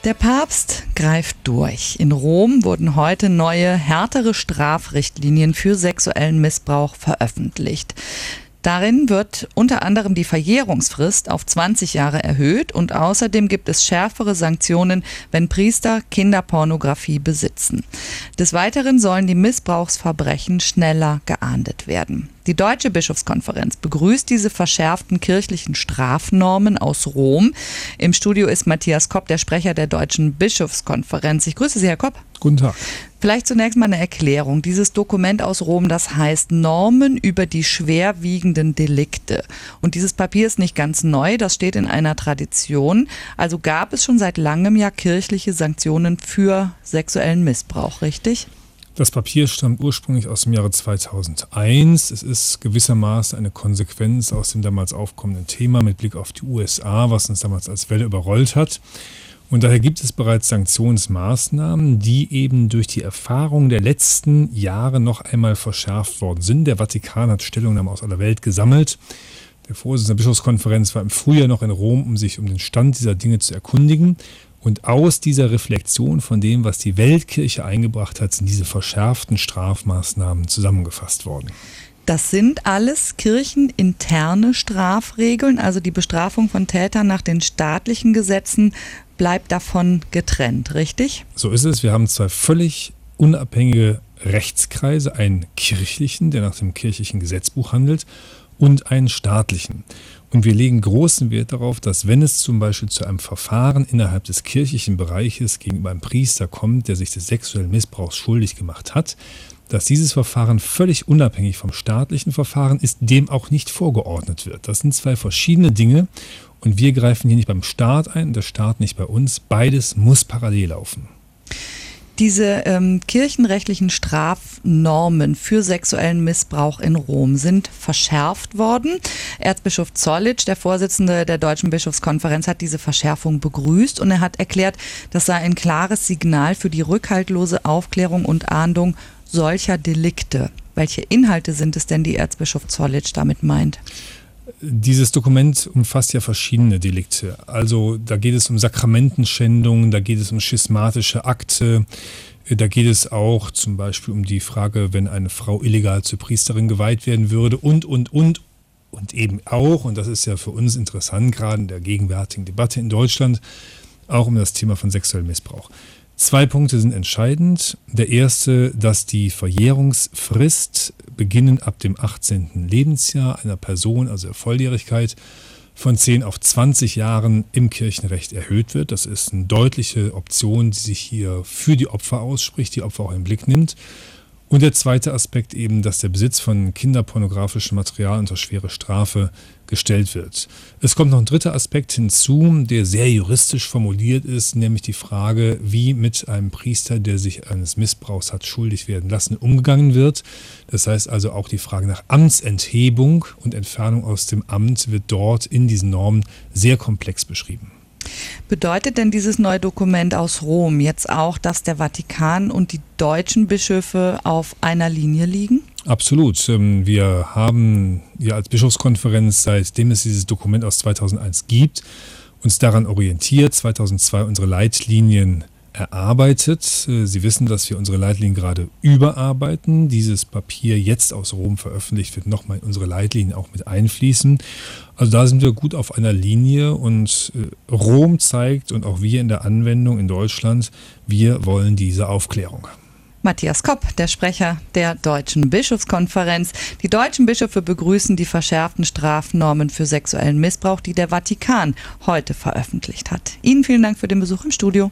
Der Papst greift durch. In Rom wurden heute neue, härtere Strafrichtlinien für sexuellen Missbrauch veröffentlicht. Darin wird unter anderem die Verjährungsfrist auf 20 Jahre erhöht und außerdem gibt es schärfere Sanktionen, wenn Priester Kinderpornografie besitzen. Des Weiteren sollen die Missbrauchsverbrechen schneller geahndet werden. Die Deutsche Bischofskonferenz begrüßt diese verschärften kirchlichen Strafnormen aus Rom. Im Studio ist Matthias Kopp, der Sprecher der Deutschen Bischofskonferenz. Ich grüße Sie, Herr Kopp. Guten Tag. Vielleicht zunächst mal eine Erklärung. Dieses Dokument aus Rom, das heißt Normen über die schwerwiegenden Delikte. Und dieses Papier ist nicht ganz neu, das steht in einer Tradition. Also gab es schon seit langem ja kirchliche Sanktionen für sexuellen Missbrauch, richtig? Das Papier stammt ursprünglich aus dem Jahre 2001. Es ist gewissermaßen eine Konsequenz aus dem damals aufkommenden Thema mit Blick auf die USA, was uns damals als Welle überrollt hat. Und daher gibt es bereits Sanktionsmaßnahmen, die eben durch die Erfahrung der letzten Jahre noch einmal verschärft worden sind. Der Vatikan hat Stellungnahmen aus aller Welt gesammelt. Der Vorsitzende der Bischofskonferenz war im Frühjahr noch in Rom, um sich um den Stand dieser Dinge zu erkundigen. Und aus dieser Reflexion von dem, was die Weltkirche eingebracht hat, sind diese verschärften Strafmaßnahmen zusammengefasst worden. Das sind alles kircheninterne Strafregeln, also die Bestrafung von Tätern nach den staatlichen Gesetzen bleibt davon getrennt, richtig? So ist es. Wir haben zwei völlig unabhängige Rechtskreise, einen kirchlichen, der nach dem kirchlichen Gesetzbuch handelt, und einen staatlichen. Und wir legen großen Wert darauf, dass wenn es zum Beispiel zu einem Verfahren innerhalb des kirchlichen Bereiches gegenüber einem Priester kommt, der sich des sexuellen Missbrauchs schuldig gemacht hat, dass dieses Verfahren völlig unabhängig vom staatlichen Verfahren ist, dem auch nicht vorgeordnet wird. Das sind zwei verschiedene Dinge und wir greifen hier nicht beim Staat ein, der Staat nicht bei uns. Beides muss parallel laufen. Diese kirchenrechtlichen Strafnormen für sexuellen Missbrauch in Rom sind verschärft worden. Erzbischof Zollitsch, der Vorsitzende der Deutschen Bischofskonferenz, hat diese Verschärfung begrüßt und er hat erklärt, das sei ein klares Signal für die rückhaltlose Aufklärung und Ahndung solcher Delikte. Welche Inhalte sind es denn, die Erzbischof Zollitsch damit meint? Dieses Dokument umfasst ja verschiedene Delikte. Also da geht es um Sakramentenschändungen, da geht es um schismatische Akte, da geht es auch zum Beispiel um die Frage, wenn eine Frau illegal zur Priesterin geweiht werden würde und eben auch, und das ist ja für uns interessant, gerade in der gegenwärtigen Debatte in Deutschland, auch um das Thema von sexuellem Missbrauch. Zwei Punkte sind entscheidend. Der erste, dass die Verjährungsfrist beginnend ab dem 18. Lebensjahr einer Person, also der Volljährigkeit, von 10 auf 20 Jahren im Kirchenrecht erhöht wird. Das ist eine deutliche Option, die sich hier für die Opfer ausspricht, die Opfer auch im Blick nimmt. Und der zweite Aspekt eben, dass der Besitz von kinderpornografischem Material unter schwere Strafe gestellt wird. Es kommt noch ein dritter Aspekt hinzu, der sehr juristisch formuliert ist, nämlich die Frage, wie mit einem Priester, der sich eines Missbrauchs hat schuldig werden lassen, umgegangen wird. Das heißt also auch die Frage nach Amtsenthebung und Entfernung aus dem Amt wird dort in diesen Normen sehr komplex beschrieben. Bedeutet denn dieses neue Dokument aus Rom jetzt auch, dass der Vatikan und die deutschen Bischöfe auf einer Linie liegen? Absolut. Wir haben ja als Bischofskonferenz, seitdem es dieses Dokument aus 2001 gibt, uns daran orientiert, 2002 unsere Leitlinien erarbeitet. Sie wissen, dass wir unsere Leitlinien gerade überarbeiten. Dieses Papier jetzt aus Rom veröffentlicht wird nochmal in unsere Leitlinien auch mit einfließen. Also da sind wir gut auf einer Linie und Rom zeigt und auch wir in der Anwendung in Deutschland, wir wollen diese Aufklärung. Matthias Kopp, der Sprecher der Deutschen Bischofskonferenz. Die deutschen Bischöfe begrüßen die verschärften Strafnormen für sexuellen Missbrauch, die der Vatikan heute veröffentlicht hat. Ihnen vielen Dank für den Besuch im Studio.